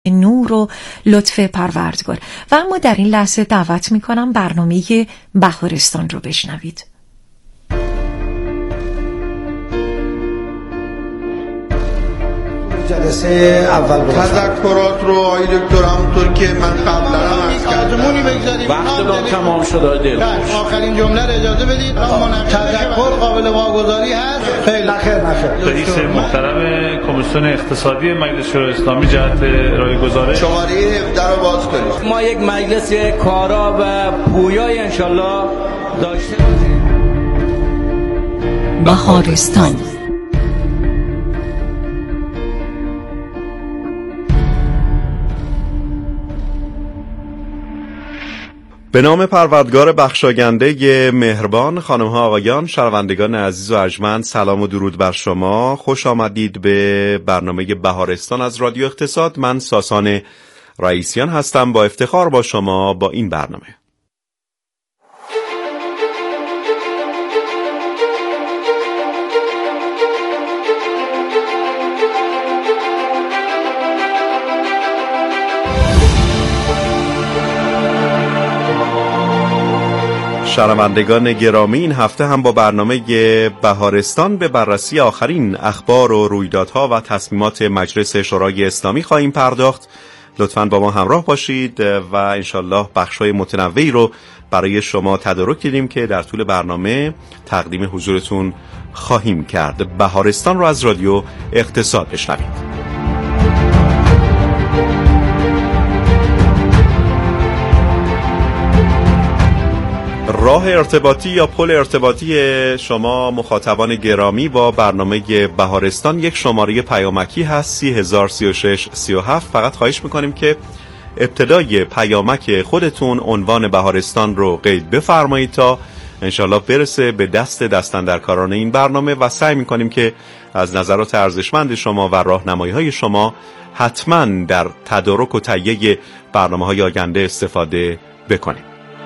نور و لطف پروردگار. و اما در این لحظه دعوت میکنم برنامه بهارستان رو بشنوید. جلسه اول تذکرات رو آقای دکتر همونطور که من قبلا هم عرض کردم وقتمون تمام شد. آخرین جمله رو اجازه بدید. تذکر قابل واگذاری هست. خیلی نخیر. رئیس محترم کمیسیون اقتصادی مجلس شورای اسلامی جهت ارائه گزارش شماره 17 رو باز کنید. ما یک مجلس کارا و پویای انشالله داشته باشیم. بهارستان. به نام پروردگار بخشاینده مهربان. خانم‌ها آقایان، شنوندگان عزیز و ارجمند، سلام و درود بر شما. خوش آمدید به برنامه بهارستان از رادیو اقتصاد. من ساسان رئیسیان هستم، با افتخار با شما با این برنامه. شنوندگان گرامی، این هفته هم با برنامه بهارستان به بررسی آخرین اخبار و رویدادها و تصمیمات مجلس شورای اسلامی خواهیم پرداخت. لطفاً با ما همراه باشید و انشالله بخشای متنوعی رو برای شما تدارک دیدیم که در طول برنامه تقدیم حضورتون خواهیم کرد. بهارستان رو از رادیو اقتصاد بشنوید. راه ارتباطی یا پل ارتباطی شما مخاطبان گرامی با برنامه بهارستان یک شماره پیامکی هست 303637. فقط خواهش میکنیم که ابتدای پیامک خودتون عنوان بهارستان رو قید بفرمایید تا انشالله برسه به دستاندرکاران این برنامه و سعی میکنیم که از نظرات ارزشمند شما و راهنمایی‌های شما حتما در تدارک و تهیه برنامه‌های آینده استفاده بکنیم.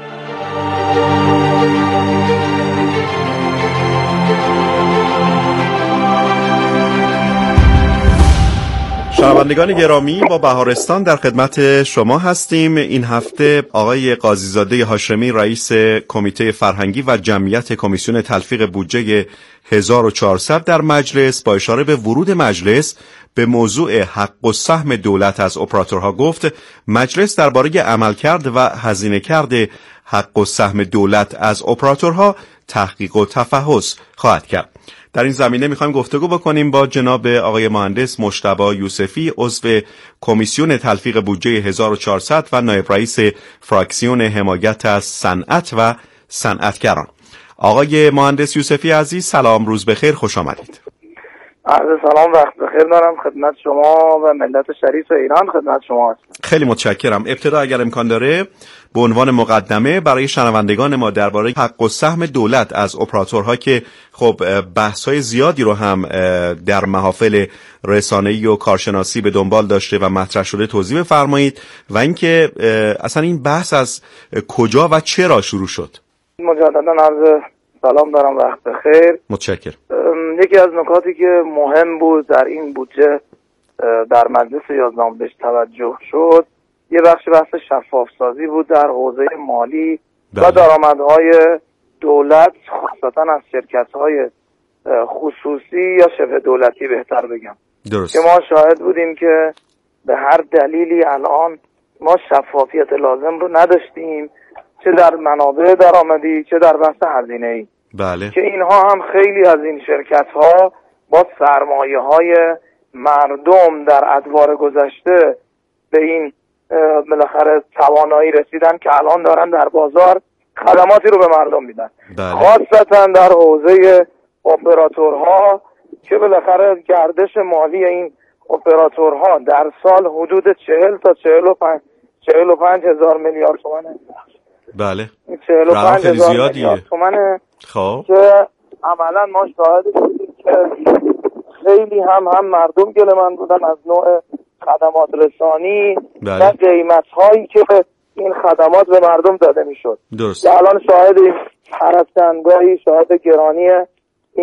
شنوندگان گرامی، با بهارستان در خدمت شما هستیم. این هفته آقای قاضیزاده هاشمی، رئیس کمیته فرهنگی و جمعیت کمیسیون تلفیق بودجه 1400 در مجلس، با اشاره به ورود مجلس به موضوع حق و سهم دولت از اپراتورها گفت مجلس درباره عملکرد و هزینه‌کرد حق و سهم دولت از اپراتورها تحقیق و تفحص خواهد کرد. در این زمینه میخوایم گفتگو بکنیم با جناب آقای مهندس مجتبی یوسفی، عضو کمیسیون تلفیق بودجه 1400 و نایب رئیس فراکسیون حمایت از صنعت و صنعتگران. آقای مهندس یوسفی عزیز، سلام، روز بخیر، خوش آمدید. عرض سلام، وقت بخیر دارم خدمت شما و ملت شریف ایران. خدمت شما هستم. خیلی متشکرم. ابتدا اگر امکان داره به عنوان مقدمه برای شنوندگان ما درباره حق و سهم دولت از اپراتورها که خب بحث‌های زیادی رو هم در محافل رسانه‌ای و کارشناسی به دنبال داشته و مطرح شده توضیح بفرمایید و اینکه اصلا این بحث از کجا و چرا شروع شد. مجددا عرض سلام دارم، وقت بخیر. متشکرم. یکی از نکاتی که مهم بود در این بودجه در مجلس 11 بهش توجه شد، یه بخش بحث شفاف سازی بود در حوزه مالی و درآمدهای دولت، خاصتا از شرکت‌های خصوصی یا شبه دولتی بهتر بگم. درست. که ما شاهد بودیم که به هر دلیلی الان ما شفافیت لازم رو نداشتیم، چه در منابع درآمدی چه در بحث هزینه‌ای. بله. که اینها هم خیلی از این شرکت‌ها با سرمایه‌های مردم در ادوار گذشته به این بالاخره توانایی رسیدن که الان دارن در بازار خدماتی رو به مردم میدن. بله. خاصتا در حوزه اپراتورها که بالاخره گردش مالی این اپراتورها در سال حدود 40 تا 45 هزار میلیارد تومانه. بله. 45 خیلی هزار زیادیه. میلیارد تومانه. خب که عملا ما شاهد بودیم که خیلی هم مردم گله‌مند بودن از نوع خدمات رسانی. بله. و قیمت‌هایی که این خدمات به مردم داده میشد. درست. که الان شاهد پرستنگاهی، شاهد گرانی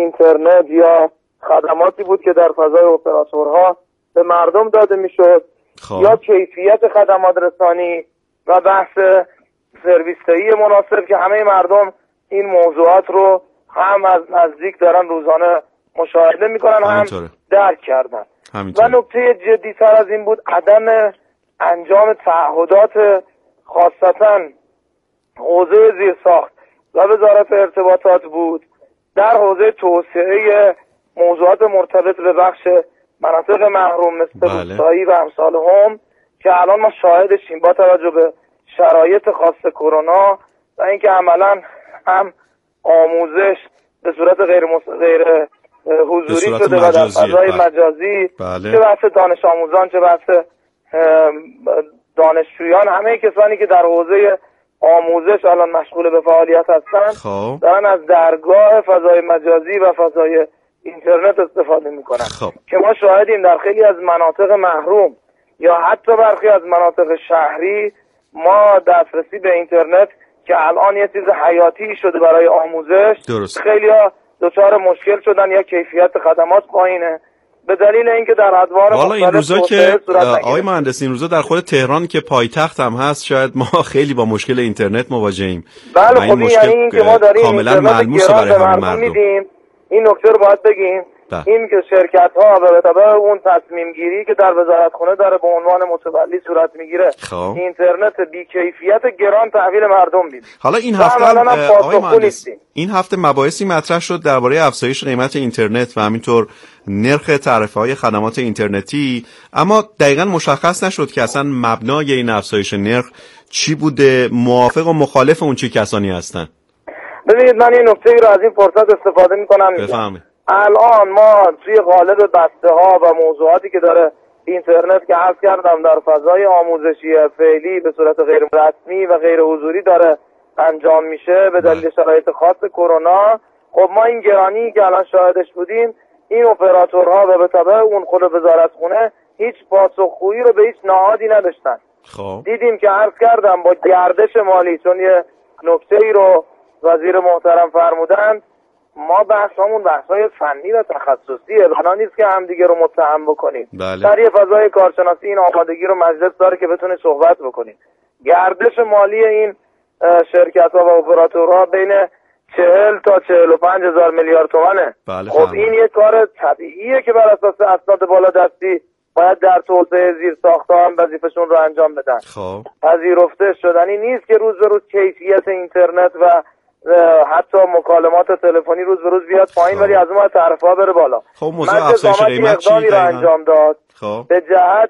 اینترنت یا خدماتی بود که در فضای اپراتورها به مردم داده میشد یا کیفیت خدمات رسانی و بحث سرویس‌دهی مناسب که همه مردم این موضوعات رو هم از نزدیک دارن روزانه مشاهده میکنن هم درک کردن. و نکته جدی تر از این بود عدم انجام تعهدات خاصتا حوزه زیرساخت و وزارت ارتباطات بود در حوزه توسعه موضوعات مرتبط به بخش مناطق محروم مثل روستایی و امثال هم که الان ما شاهدشیم با توجه به شرایط خاص کرونا و اینکه عملا هم آموزش به صورت غیر حضوری شده و در فضای مجازی چه بحث دانش آموزان چه بحث دانشجویان همه کسانی که در حوزه آموزش الان مشغول به فعالیت هستن دارن از درگاه فضای مجازی و فضای اینترنت استفاده میکنن که ما شاهدیم در خیلی از مناطق محروم یا حتی برخی از مناطق شهری ما دسترسی به اینترنت که الان یه چیز حیاتی شده برای آموزش خیلی ها دچار مشکل شدن یا کیفیت خدمات پایینه به دلیل اینکه در ادوار مختلف این روزا که آقای مهندس این روزا در خود تهران که پایتخت هم هست شاید ما خیلی با مشکل اینترنت مواجهیم. بله خب یعنی این که ما داریم کاملا ملموس برای همه مردم میدیم. این نکته رو باید بگیم این که شرکت ها به تبع اون تصمیم گیری که در وزارتخونه داره به عنوان متولی صورت میگیره اینترنت بی کیفیت گران تحویل مردم میده. حالا این هفته آقای مهندس این هفته مباحثی مطرح شد درباره افزایش قیمت اینترنت و همینطور نرخ تعرفه‌های خدمات اینترنتی، اما دقیقاً مشخص نشد که اصلا مبنای این افزایش نرخ چی بوده، موافق و مخالف اون چه کسانی هستن. ببینید من این نکته رو از این فرصت استفاده میکنم بفهمید. الان ما توی قالب بسته ها و موضوعاتی که داره اینترنت که عرض کردم در فضای آموزشی فعلی به صورت غیر رسمی و غیر حضوری داره انجام میشه به دلیل شرایط خاص کرونا. خب ما این گرانی که الان شاهدش بودیم این اپراتورها و به تبع اون خود وزارتخونه هیچ پاسخگویی رو به هیچ نهادی نداشتن. دیدیم که عرض کردم با گردش مالی، چون یه نکته‌ای رو وزیر محترم فرمودند ما بحثمون بحث‌های فنی و تخصصیه، بنا نیست که همدیگه رو متهم بکنیم. در یه فضای کارشناسی این آمادگی رو مجلس داره که بتونه صحبت بکنیم. گردش مالی این شرکت‌ها و اپراتورها بین 40 تا 45 هزار میلیارد تومانه. خب این یه کار طبیعیه که بر اساس اسناد بالادستی باید در توسعه زیرساخت‌ها هم وظیفه‌شون رو انجام بدن. پذیرفته شدنی نیست که روز به روز کیفیت اینترنت و حتی مکالمات تلفنی روز به روز بیاد پایین ولی از اون تعرفه‌ها بره بالا. خب موضوع افزایش قیمت چی رو انجام داد به جهت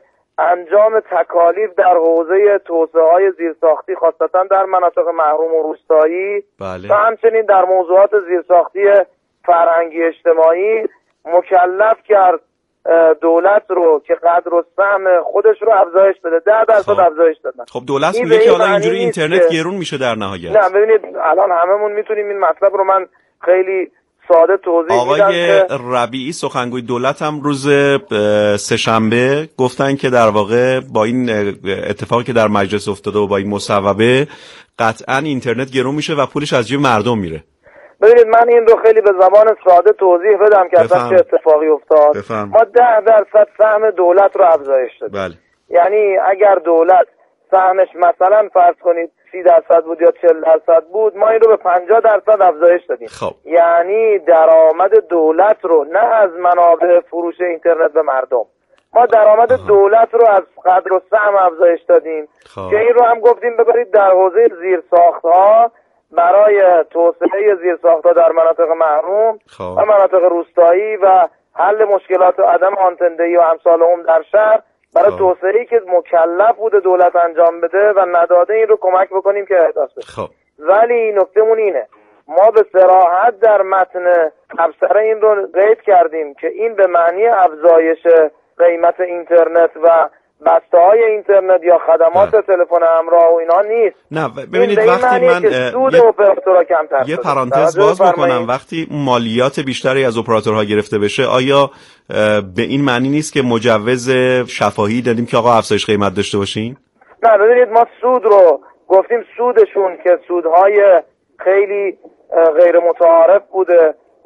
انجام تکالیف در حوزه توسعه‌های زیرساختی خاصتا در مناطق محروم و روستایی و همچنین در موضوعات زیرساختی فرهنگی اجتماعی مکلف کرد دولت رو که قدر و سهم خودش رو افزایش بده. 10% افزایش دادن. خب دولت میگه که حالا اینجوری اینترنت گرون میشه در نهایت. نه ببینید الان هممون میتونیم این مطلب رو من خیلی ساده توضیح میدم. آقای ربیعی سخنگوی دولت هم روز سه‌شنبه گفتن که در واقع با این اتفاقی که در مجلس افتاده و با این مصوبه قطعا اینترنت گرون میشه و پولش از جیب مردم میره. ببینید من این رو خیلی به زبان ساده توضیح بدم که اصلا چه اتفاقی افتاد. ما 10% سهم دولت رو افزایش دادیم. یعنی اگر دولت سهمش مثلا فرض کنید 30% بود یا 40% بود ما این رو به 50% افزایش دادیم. یعنی درآمد دولت رو نه از منابع فروش اینترنت به مردم، ما درآمد دولت رو از قدر و سهم افزایش دادیم که این رو هم گفتیم ببرید در حوزه زیرساخت‌ها برای توسعه زیرساخت‌ها در مناطق محروم و مناطق روستایی و حل مشکلات عدم آنتندهی و امثال هم در شهر برای توسعه‌ای که مکلف بوده دولت انجام بده و نداده این رو کمک بکنیم که احداث بشه. ولی نکتهمون اینه ما به صراحت در متن تبصره این رو قید کردیم که این به معنی افزایش قیمت اینترنت و بسته‌های اینترنت یا خدمات تلفن همراه و اینا نیست. نه ببینید وقتی من یه پرانتز باز بکنم وقتی مالیات بیشتری از اپراتورها گرفته بشه آیا به این معنی نیست که مجوز شفاهی دادیم که آقا افزایش قیمت داشته باشین؟ نه ببینید ما سود رو گفتیم سودشون که سودهای خیلی غیر متعارف بوده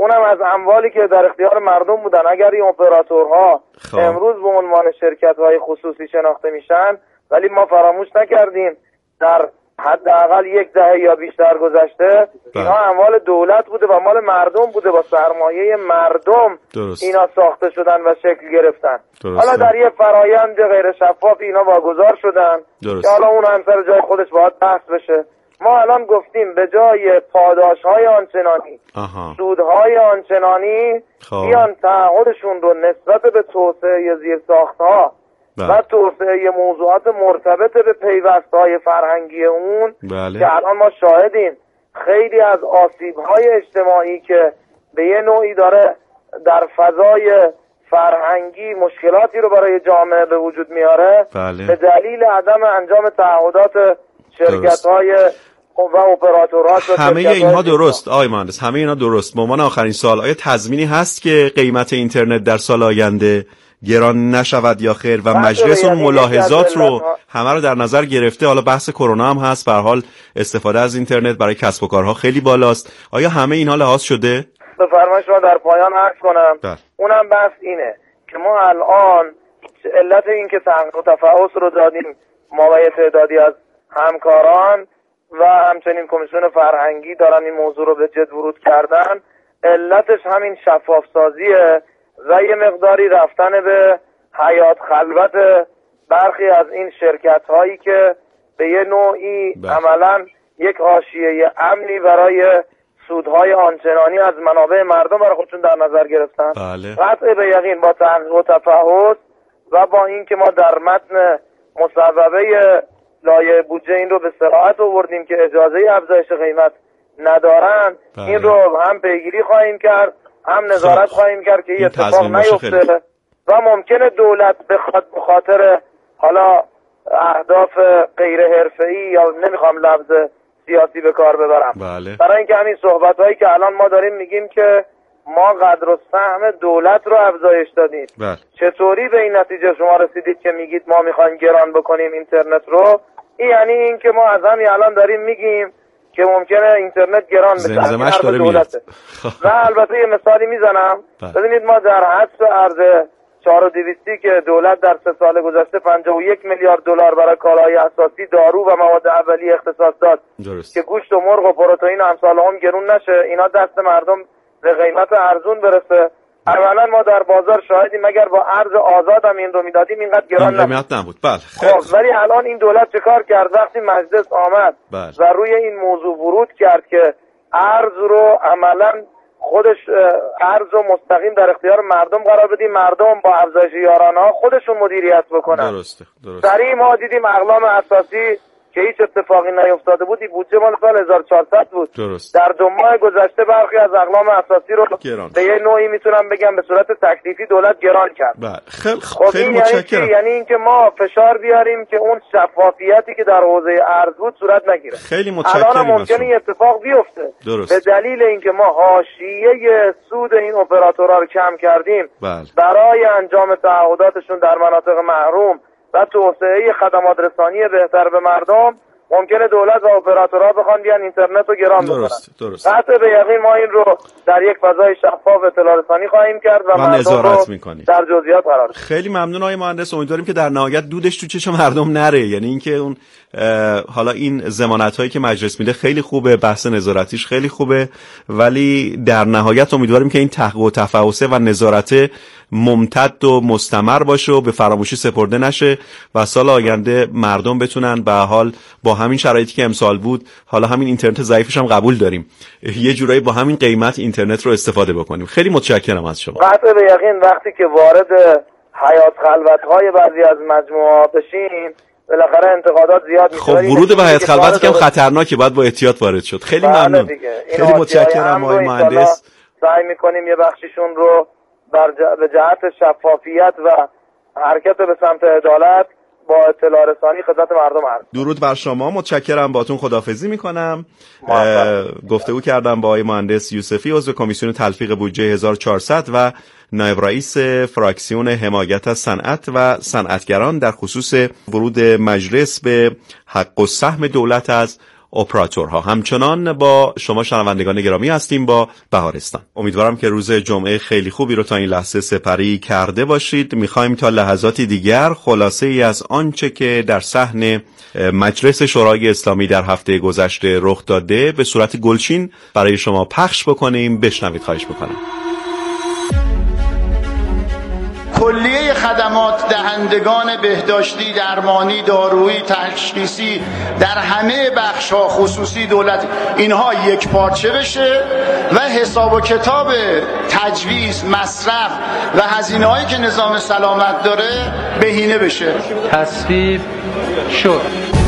اونم از اموالی که در اختیار مردم بودن. اگر این اپراتورها امروز به عنوان شرکت‌های خصوصی شناخته میشن، ولی ما فراموش نکردیم در حداقل 10 دهه یا بیشتر گذشته اینا اموال دولت بوده و مال مردم بوده، با سرمایه مردم اینا ساخته شدن و شکل گرفتن. حالا در یه فرایند غیر شفاف اینا واگذار شدن که حالا اون هم سر جای خودش باید بحث بشه. ما الان گفتیم به جای پاداش‌های آنچنانی، سودهای آنچنانی، بیان تعهدشون رو نسبت به توسعه زیرساخت‌ها و توسعه موضوعات مرتبط به پیوست‌های فرهنگی اون که الان ما شاهدیم خیلی از آسیب‌های اجتماعی که به یه نوعی داره در فضای فرهنگی مشکلاتی رو برای جامعه به وجود میاره به دلیل عدم انجام تعهدات شرکت‌های و اپراتورات. همه اینها درست آقای مهندس، همه اینا درست. به عنوان آخرین سوال، آیا تضمینی هست که قیمت اینترنت در سال آینده گران نشود یا خیر؟ و مجلس اون ملاحظات رو همه رو در نظر گرفته. حالا بحث کرونا هم هست، به هر حال استفاده از اینترنت برای کسب و کارها خیلی بالاست. آیا همه اینها لحاظ شده؟ بفرمایید شما در پایان عرض کنم. اونم بحث اینه که ما الان علت این که تفحص رو دادیم ما و تعدادی از همکاران و همچنین کمیسیون فرهنگی دارن این موضوع رو به جد ورود کردن، علتش همین شفاف سازیه و یه مقداری رفتن به حیات خلوت برخی از این شرکت هایی که به یه نوعی عملا یک حاشیه امنی برای سودهای آنچنانی از منابع مردم برای خودشون در نظر گرفتن. قطع به یقین با تحقیق و تفحص و با این که ما در متن مصوبه لایحه بودجه این رو به صراحت آوردیم که اجازه افزایش قیمت ندارن، این رو هم پیگیری خواهیم کرد هم نظارت خواهیم کرد که این اتفاق نیفته و ممکنه دولت بخواد به خاطر حالا اهداف غیر حرفه‌ای یا نمیخوام لفظ سیاسی به کار ببرم برای اینکه همین صحبت‌هایی که الان ما داریم میگیم که ما قدر و سهم دولت رو افزایش دادیم، چطوری به این نتیجه شما رسیدید که میگید ما میخوایم گران بکنیم اینترنت رو؟ این یعنی این که ما از همین الان داریم میگیم که ممکنه اینترنت گران بشه دولته. و البته یه مثالی میزنم، ببینید ما در حدس ارز 4200 که دولت در 3 سال گذشته 51 میلیارد دلار برای کالاهای اساسی، دارو و مواد اولیه اختصاص داد که گوشت و مرغ و پروتئین و امثال هم گرون نشه، اینا دست مردم به قیمت ارزون برسه. اولا ما در بازار شاهدیم اگر با ارز آزاد هم این رو میدادیم اینقدر گران نبود. ولی الان این دولت چه کار کرد؟ وقتی مجلس آمد و روی این موضوع ورود کرد که ارز رو عملا خودش ارز رو مستقیم در اختیار مردم قرار بدیم، مردم با افزایش یارانه‌ها خودشون مدیریت بکنن. درسته. سریع ما دیدیم اقلام اساسی که هیچ اتفاقی نیفتاده بود، بودجه مال سال 1400 بود. در 2 ماه گذشته برخی از اقلام اساسی رو به یه نوعی میتونم بگم به صورت تکلیفی دولت گران کرد. خیلی متشکرم. یعنی اینکه ما فشار بیاریم که اون شفافیتی که در حوزه ارز بود صورت نگیره. خیلی متشکرم. الان ممکنه این اتفاق بیفته به دلیل اینکه ما حاشیه سود این اپراتورها رو کم کردیم برای انجام تعهداتشون در مناطق محروم و توسعه خدمات رسانی بهتر به مردم. ممکنه دولت و اپراتورها بخوان بیان اینترنت رو گران بکنن. قطع به یقین ما این رو در یک فضای شفاف اطلاع رسانی خواهیم کرد و نظارت می‌کنیم. در جزئیات قرار. خیلی ممنون آقای مهندس، امیدواریم که در نهایت دودش تو چشم مردم نره. یعنی اینکه اون حالا این ضمانت‌هایی که مجلس میده خیلی خوبه، بحث نظارتیش خیلی خوبه، ولی در نهایت امیدواریم که این تحقیق و تفحص و نظارت ممتد و مستمر باشه و به فراموشی سپرده نشه و سال آینده مردم بتونن به حال با همین شرایطی که امسال بود، حالا همین اینترنت ضعیفش هم قبول داریم، یه جورایی با همین قیمت اینترنت رو استفاده بکنیم. خیلی متشکرم از شما. قطع به یقین وقتی که وارد حیات خلوت‌های بعضی از مجموعه‌ها بشیم بالاخره انتقادات زیاد میشه. خب ورود به حیات خلوت که خطرناکه، باید با احتیاط وارد شد. خیلی ممنون. خیلی متشکرم آقای مهندس. سعی می‌کنیم یه بخشیشون رو به جهت شفافیت و حرکت به سمت عدالت با اطلاع رسانی خدمت مردم عرض. درود بر شما، متشکرم، باهاتون خداحافظی میکنم. گفتگو کردم با آقای مهندس یوسفی، عضو کمیسیون تلفیق بودجه 1400 و نایب رئیس فراکسیون حمایت از صنعت و صنعتگران در خصوص ورود مجلس به حق و سهم دولت از اپراتورها. همچنان با شما شنوندگان گرامی هستیم با بهارستان. امیدوارم که روز جمعه خیلی خوبی رو تا این لحظه سپری کرده باشید. میخوایم تا لحظاتی دیگر خلاصه ای از آنچه که در صحن مجلس شورای اسلامی در هفته گذشته رخ داده به صورت گلچین برای شما پخش بکنیم. بشنوید خواهش میکنم. کلیه خدمات دهندگان بهداشتی، درمانی، دارویی، تشخیصی در همه بخش‌ها خصوصی دولت اینها یک پارچه بشه و حساب و کتاب تجویز، مصرف و هزینه‌هایی که نظام سلامت داره بهینه بشه. تصویب شد.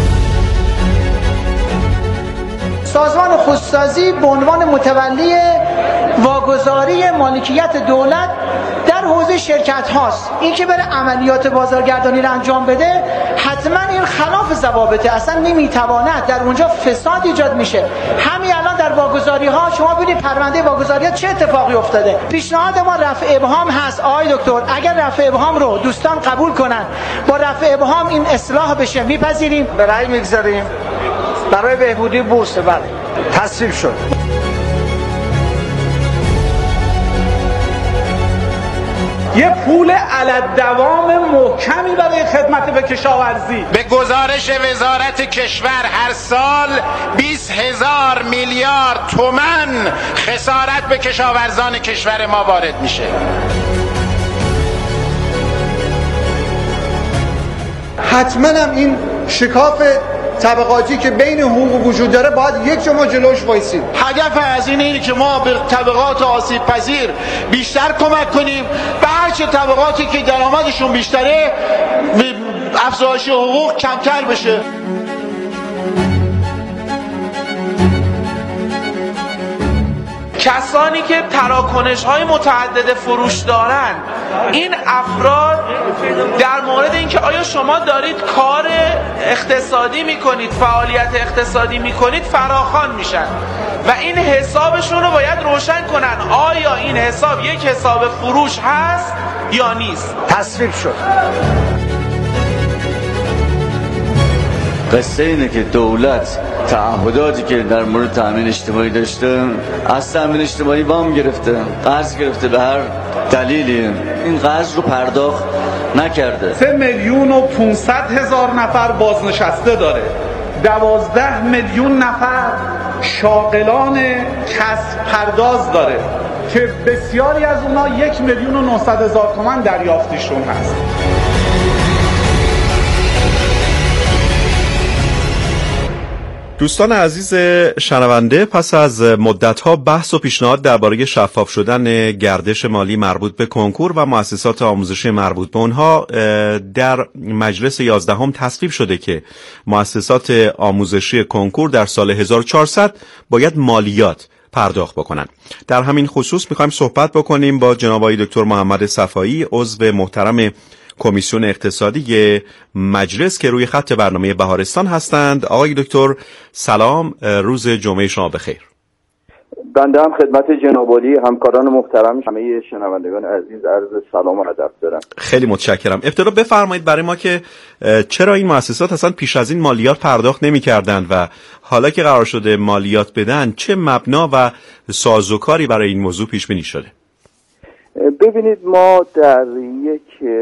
سازمان خودسازی به عنوان متولی واگذاری مالکیت دولت در حوزه شرکت هاست. این که بره عملیات بازارگردانی را انجام بده حتما این خلاف ضوابطه، اصلا نمیتواند، در اونجا فساد ایجاد میشه. همین الان در واگذاری ها شما ببینید پرونده واگذاری ها چه اتفاقی افتاده. پیشنهاد ما رفع ابهام هست. آقای دکتر اگر رفع ابهام رو دوستان قبول کنن، با رفع ابهام این اصلاح بشه، میپذیریم، به رأی میگذاریم برای بهبودی بورس. بله تصویب شد. یه پول علالدوام محکمی برای خدمت به کشاورزی. به گزارش وزارت کشور هر سال 20,000 میلیارد تومان خسارت به کشاورزان کشور ما وارد میشه. حتما هم این شکاف طبقاتی که بین حقوق وجود داره باید یک جا ما جلوش وایسیم. هدف از اینه که ما به طبقات آسیب پذیر بیشتر کمک کنیم، به هرچه طبقاتی که درآمدشون بیشتره افزایش حقوق کمتر بشه. کسانی که تراکنش‌های متعدد فروش دارن، این افراد در مورد اینکه آیا شما دارید کار اقتصادی میکنید، فعالیت اقتصادی میکنید، فراخوان میشن و این حسابشون رو باید روشن کنن. آیا این حساب یک حساب فروش هست یا نیست؟ تصویب شد. قصه اینه که دولت تعهداتی که در مورد تامین اجتماعی داشته از تامین اجتماعی وام گرفته، قرض گرفته، به هر دلیلی این قرض رو پرداخت نکرده. 3,500,000 نفر بازنشسته داره، 12 میلیون نفر شاغلان کسب پرداز داره که بسیاری از اونا 1,900,000 تومان دریافتیشون هست. دوستان عزیز شنونده، پس از مدت‌ها بحث و پیشنهاد درباره شفاف شدن گردش مالی مربوط به کنکور و مؤسسات آموزشی مربوط به اونها در مجلس 11 تصویب شده که مؤسسات آموزشی کنکور در سال 1400 باید مالیات پرداخت بکنن. در همین خصوص میخوایم صحبت بکنیم با جناب آقای دکتر محمد صفایی، عضو محترم کمیسیون اقتصادی مجلس که روی خط برنامه بهارستان هستند. آقای دکتر سلام، روز جمعه شما بخیر. بنده هم خدمت جناب عالی همکاران محترم همه شنوندگان عزیز عرض سلام و ادب دارم. خیلی متشکرم. ابتدا بفرمایید برای ما که چرا این مؤسسات اصلا پیش از این مالیات پرداخت نمی‌کردند و حالا که قرار شده مالیات بدن چه مبنا و سازوکاری برای این موضوع پیش بینی شده؟ ببینید، ما در یک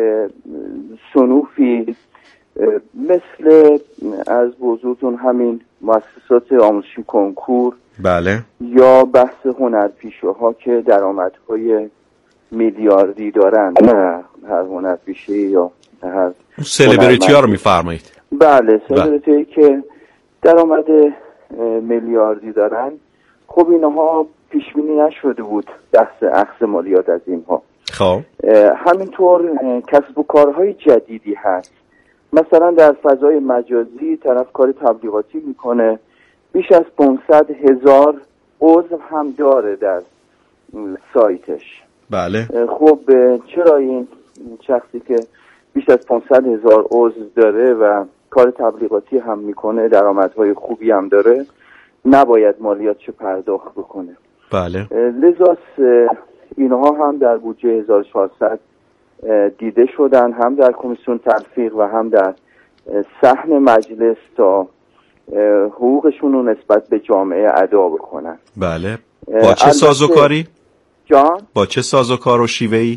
صنوفی مثل از بزرگتون همین مؤسسات آموزشی کنکور، بله، یا بحث هنرپیشه ها که درآمدهای میلیاردی دارن، نه هر هنرپیشه یا هر سلبریتی ها رو میفرمایید؟ بله، سلبریتی که درآمد میلیاردی دارن. خب اینها پیش بینی نشده بود بحث اخذ مالیات از اینها. خب همینطور کسب و کارهای جدیدی هست، مثلا در فضای مجازی طرف کار تبلیغاتی میکنه، بیش از 500,000 عضو هم داره در سایتش. بله. خب چرا این شخصی که بیش از 500,000 عضو داره و کار تبلیغاتی هم میکنه، درآمدهای خوبی هم داره، نباید مالیاتش پرداخت بکنه؟ بله. لذا اینها هم در بودجه 1400 دیده شدن، هم در کمیسیون تلفیق و هم در صحن مجلس تا حقوقشون رو نسبت به جامعه ادا بکنن. بله. با چه سازوکاری؟ جان؟ با چه سازوکار و شیوهی؟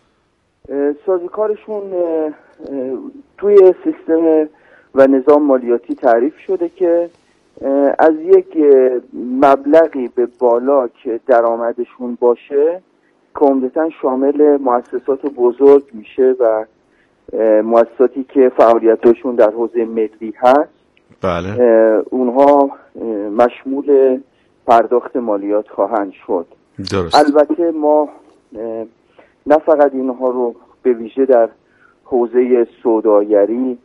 سازوکارشون توی سیستم و نظام مالیاتی تعریف شده که از یک مبلغی به بالا که درآمدشون باشه که عمدتاً شامل مؤسسات بزرگ میشه و مؤسساتی که فعالیتشون در حوزه ملی هست، بله، اونها مشمول پرداخت مالیات خواهند شد. درست. البته ما نه فقط اینها رو به ویژه در حوزه سوداگری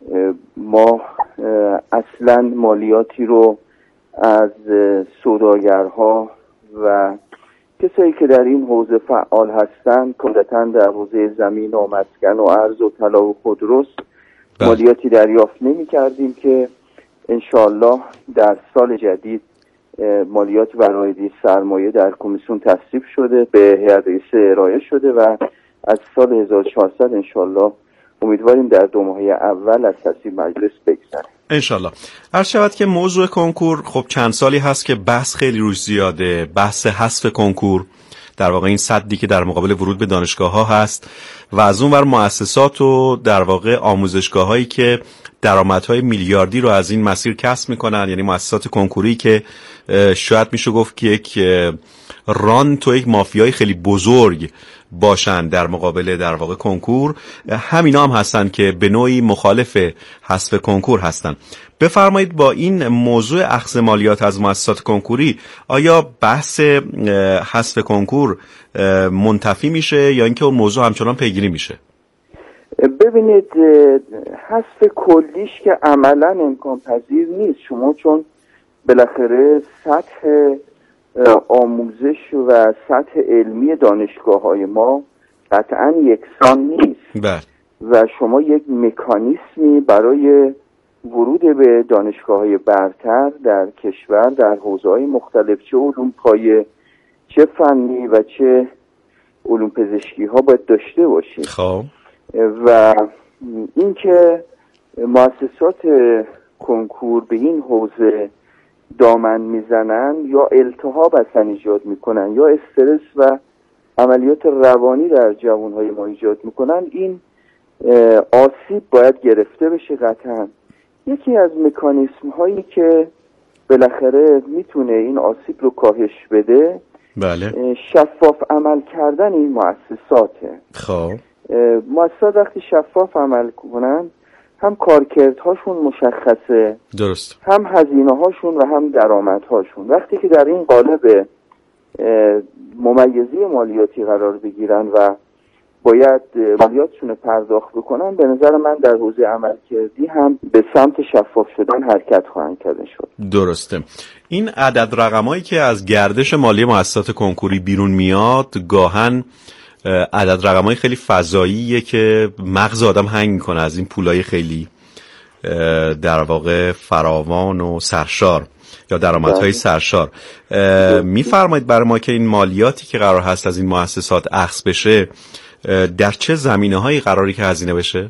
ما اصلا مالیاتی رو از سوداگرها و کسایی که در این حوزه فعال هستند، کلتاً در حوزه زمین و مسکن و ارز و طلا و خودروست مالیاتی دریافت نمی کردیم که انشالله در سال جدید مالیات ورایدی سرمایه در کمیسیون تصویب شده، به هیئت رئیسه ارائه شده و از سال 1400 انشالله امیدواریم در 2 ماه اول از تصویب مجلس بگذره انشالله. عرض شود که موضوع کنکور خب چند سالی هست که بحث خیلی روش زیاده، بحث حذف کنکور، در واقع این سدی که در مقابل ورود به دانشگاه ها هست و از اون ور مؤسسات و در واقع آموزشگاه هایی که درآمدهای میلیاردی رو از این مسیر کسب میکنن، یعنی مؤسسات کنکوری که شاید میشه گفت که یک رانت و یک مافیای خیلی بزرگ باشن در مقابل در واقع کنکور، همینا هم هستن که به نوعی مخالف حذف کنکور هستن. بفرمایید با این موضوع اخذ مالیات از مؤسسات کنکوری آیا بحث حذف کنکور منتفی میشه یا اینکه اون موضوع همچنان پیگیری میشه؟ ببینید، حذف کلیش که عملا امکان پذیر نیست، شما چون بالاخره سطح آموزش و سطح علمی دانشگاه‌های ما قطعاً یکسان نیست. بله. و شما یک مکانیسمی برای ورود به دانشگاه‌های برتر در کشور در حوزه‌های مختلف، چه علوم پایه، چه فنی و چه علوم پزشکی ها باید داشته باشید. خب و اینکه مؤسسات کنکور به این حوزه دامن میزنن یا التهاب اصلا ایجاد میکنن یا استرس و عملیات روانی در جوانهای ما ایجاد میکنن، این آسیب باید گرفته بشه قطعا. یکی از مکانیسم هایی که بالاخره میتونه این آسیب رو کاهش بده، بله، شفاف عمل کردن این مؤسساته. خب مؤسسات وقتی شفاف عمل کنن هم کارکردهاشون مشخصه، درست، هم هزینه هاشون و هم درآمدهاشون. وقتی که در این قالب ممیزی مالیاتی قرار بگیرن و باید مالیاتشون پرداخت بکنن، به نظر من در حوزه عملکردی هم به سمت شفاف شدن حرکت خواهند کرده شد. درسته. این عدد رقمایی که از گردش مالی مؤسسات کنکوری بیرون میاد گاهن عدد رقمای خیلی فضاییه که مغز آدم هنگ میکنه از این پولای خیلی در واقع فراوان و سرشار یا درآمدهای سرشار. میفرمایید برای ما که این مالیاتی که قرار هست از این مؤسسات اخذ بشه در چه زمینه‌هایی قراری که هزینه بشه؟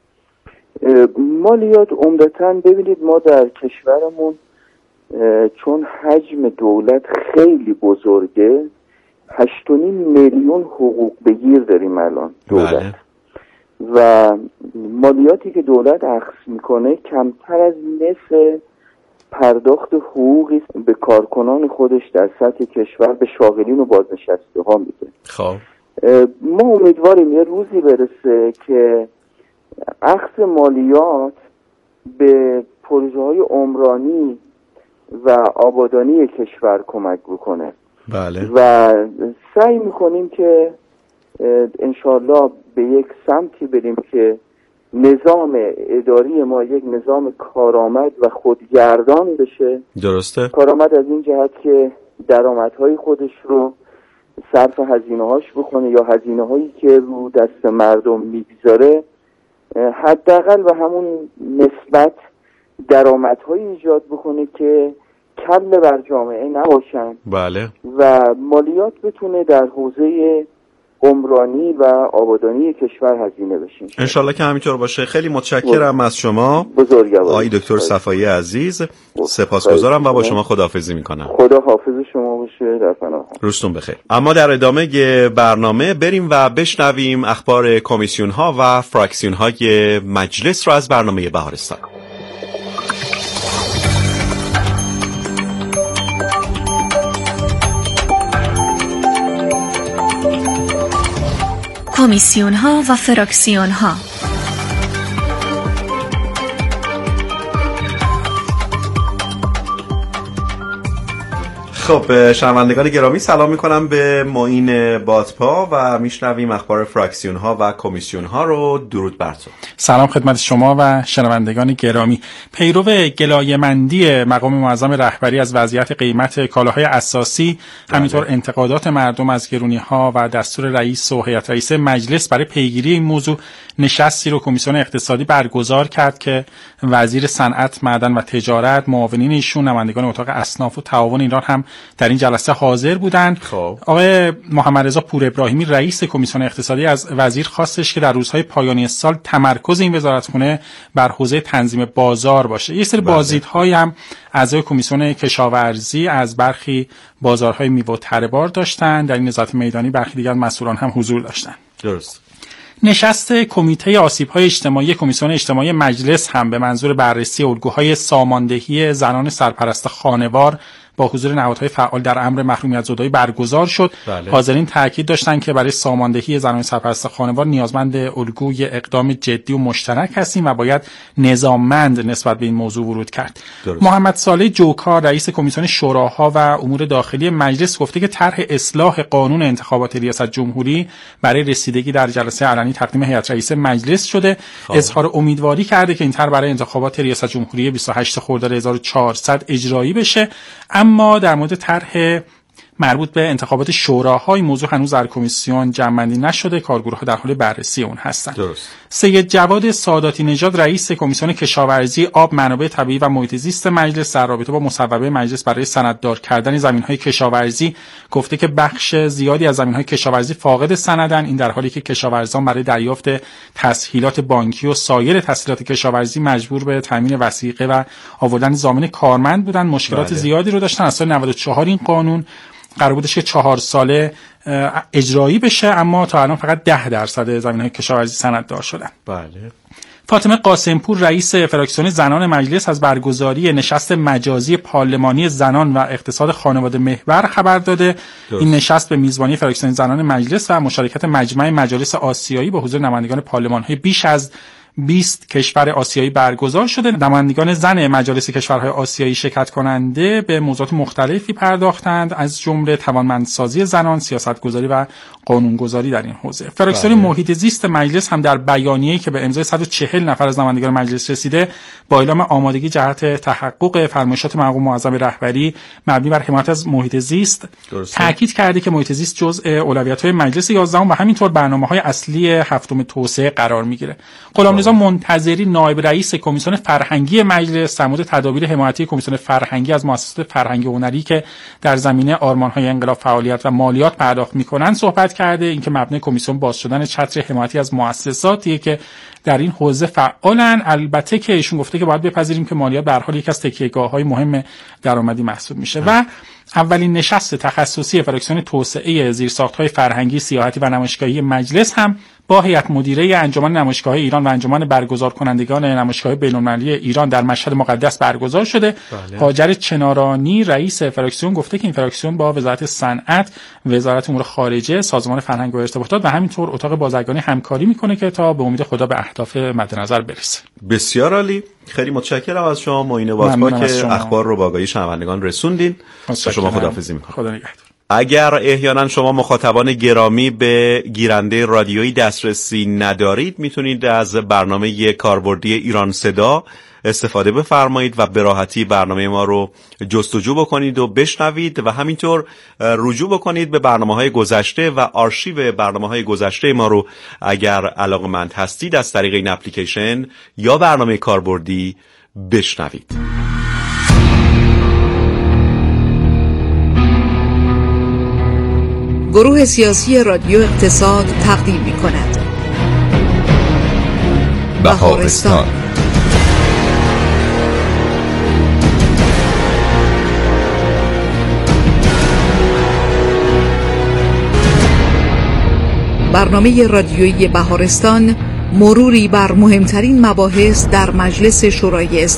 مالیات عمدتاً ببینید ما در کشورمون چون حجم دولت خیلی بزرگه 8.5 میلیون حقوق بگیر داریم الان دولت. بله. و مالیاتی که دولت اخذ میکنه کمتر از نصف پرداخت حقوقی به کارکنان خودش در سطح کشور به شاغلین و بازنشسته ها میده. خب ما امیدواریم یه روزی برسه که اخذ مالیات به پروژه های عمرانی و آبادانی کشور کمک بکنه. بله. و سعی میکنیم که انشالله به یک سمتی بریم که نظام اداری ما یک نظام کارآمد و خودگردان بشه. درسته. کارآمد از این جهت که درآمدهای خودش رو صرف هزینه‌هاش بکنه یا هزینه‌هایی که رو دست مردم میگذاره حداقل و همون نسبت درآمدهایی ایجاد بکنه که کله بر جامعه نباشن. بله. و مالیات بتونه در حوزه عمرانی و آبادانی کشور هزینه بشیم. انشالله که همینطور باشه. خیلی متشکرم از شما آقای دکتر صفایی عزیز. سپاسگزارم و با شما خداحافظی میکنم. خدا حافظ شما باشه، در پناه. روزتون بخیر. اما در ادامه برنامه بریم و بشنویم اخبار کمیسیون ها و فراکسیون های مجلس را از برنامه بهارستان. کمیسیون ها و فراکسیون ها. خب شنوندگان گرامی، سلام میکنم به معین بادپا و میشنویم اخبار فراکسیون ها و کمیسیون ها رو. درود بر تو. سلام خدمت شما و شنوندگان گرامی. پیرو گلایه‌مندی مقام معظم رهبری از وضعیت قیمت کالاهای اساسی، همینطور انتقادات مردم از گرونی‌ها و دستور رئیس و هیئت رئیسه مجلس برای پیگیری این موضوع، نشستی رو کمیسیون اقتصادی برگزار کرد که وزیر صنعت، معدن و تجارت، معاونین ایشون، نمایندگان اتاق اصناف و تعاون ایران هم در این جلسه حاضر بودند. آقای محمد رضا پور ابراهیمی رئیس کمیسیون اقتصادی از وزیر خواستش که در روزهای پایانی سال تمرکز این وزارتخونه بر حوزه تنظیم بازار باشه. یه سری بازدیدهای هم اعضای کمیسیون کشاورزی از برخی بازارهای میوه و تره‌بار داشتن. در این نظارت میدانی برخی دیگر مسئولان هم حضور داشتن. درست. نشست کمیته آسیب‌های اجتماعی کمیسیون اجتماعی مجلس هم به منظور بررسی الگوهای ساماندهی زنان سرپرست خانوار با حضور نهادهای فعال در امر محرومیت زدایی برگزار شد. حاضرین تاکید داشتند که برای ساماندهی زنان سرپرست خانوار نیازمند الگوی اقدام جدی و مشترک هستیم و باید نظاممند نسبت به این موضوع ورود کرد. محمد صالح جوکار رئیس کمیسیون شوراها و امور داخلی مجلس گفته که طرح اصلاح قانون انتخابات ریاست جمهوری برای رسیدگی در جلسه علنی تقدیم هیئت رئیسه مجلس شده. اظهار امیدواری کرده که این طرح برای انتخابات ریاست جمهوری 28 خرداد 1400 اجرایی بشه. اما در مورد طرح مربوط به انتخابات شوراها این موضوع هنوز در کمیسیون جمع‌بندی نشده. کارگروه‌ها در حال بررسی اون هستند. سید جواد ساداتی نژاد رئیس کمیسیون کشاورزی، آب، منابع طبیعی و محیط زیست مجلس در رابطه با مصوبه مجلس برای سنددار کردن زمین‌های کشاورزی گفته که بخش زیادی از زمین‌های کشاورزی فاقد سندن. این در حالی که کشاورزان برای دریافت تسهیلات بانکی و سایر تسهیلات کشاورزی مجبور به تامین وثیقه و آوردن ضامن کارمند بودن. مشکلات زیادی رو داشتن. از سال 94 این قانون قرار بودش که 4 ساله اجرایی بشه، اما تا الان فقط 10% زمین‌های کشاورزی سنددار شدن. بله. فاطمه قاسمپور رئیس فراکسیون زنان مجلس از برگزاری نشست مجازی پارلمانی زنان و اقتصاد خانواده محور خبر داده. این نشست به میزبانی فراکسیون زنان مجلس و مشارکت مجمع مجالس آسیایی با حضور نمایندگان پارلمان‌های بیش از 20 کشور آسیایی برگزار شده. نمایندگان زن مجالس کشورهای آسیایی شرکت کننده به موضوعات مختلفی پرداختند، از جمله توانمندسازی زنان، سیاستگذاری و قانونگذاری در این حوزه. فراکسیون محیط زیست مجلس هم در بیانیه‌ای که به امضای 140 نفر از نمایندگان مجلس رسیده با اعلام آمادگی جهت تحقق فرمایشات مقام معظم رهبری مبنی بر حمایت از محیط زیست تاکید کرده که محیط زیست جزء اولویت‌های مجلس 11 و همینطور برنامه‌های اصلی هفتم توسعه قرار می‌گیره. غلامرضا منتظری نایب رئیس کمیسیون فرهنگی مجلس در مورد تدابیر حمایتی کمیسیون فرهنگی از مؤسسات فرهنگی و هنری که در زمینه آرمان‌های انقلاب فعالیت و مالیات پرداخت می‌کنند صحبت کرده. اینکه مبنای کمیسیون باز شدن چتر حمایتی از مؤسساتیه که در این حوزه فعالن. البته که ایشون گفته که باید بپذیریم که مالیات به هر حال یکی از تکیه‌گاه‌های مهم درآمدی محسوب میشه. و اولین نشست تخصصی فراکسیون توسعه زیرساخت‌های فرهنگی، سیاحتی و نمایشگاهی مجلس هم با هیئت مدیره انجمن نمایشگاه‌های ایران و انجمن برگزار کنندگان نمایشگاه بین‌المللی ایران در مشهد مقدس برگزار شده. هاجر چنارانی رئیس فراکسیون گفته که این فراکسیون با وزارت صنعت، وزارت امور خارجه، سازمان فرهنگ و ارتباطات و همینطور اتاق بازرگانی همکاری میکنه که تا به امید خدا به اهداف مد نظر برسه. بسیار عالی. خیلی متشکرم از شما معین بادپا که اخبار رو به آگاهی شنوندگان رسوندین. شما خداحافظی میکنم. خدا نگهدار. اگر احیانا شما مخاطبان گرامی به گیرنده رادیویی دسترسی ندارید، میتونید از برنامه کاربردی ایران صدا استفاده بفرمایید و به راحتی برنامه ما رو جستجو بکنید و بشنوید و همینطور رجوع بکنید به برنامه‌های گذشته و آرشیو برنامه‌های گذشته ما رو اگر علاقه‌مند هستید از طریق این اپلیکیشن یا برنامه کاربردی بشنوید. گروه سیاسی رادیو اقتصاد تقدیم می کند. بهارستان. برنامه رادیویی بهارستان، مروری بر مهمترین مباحث در مجلس شورای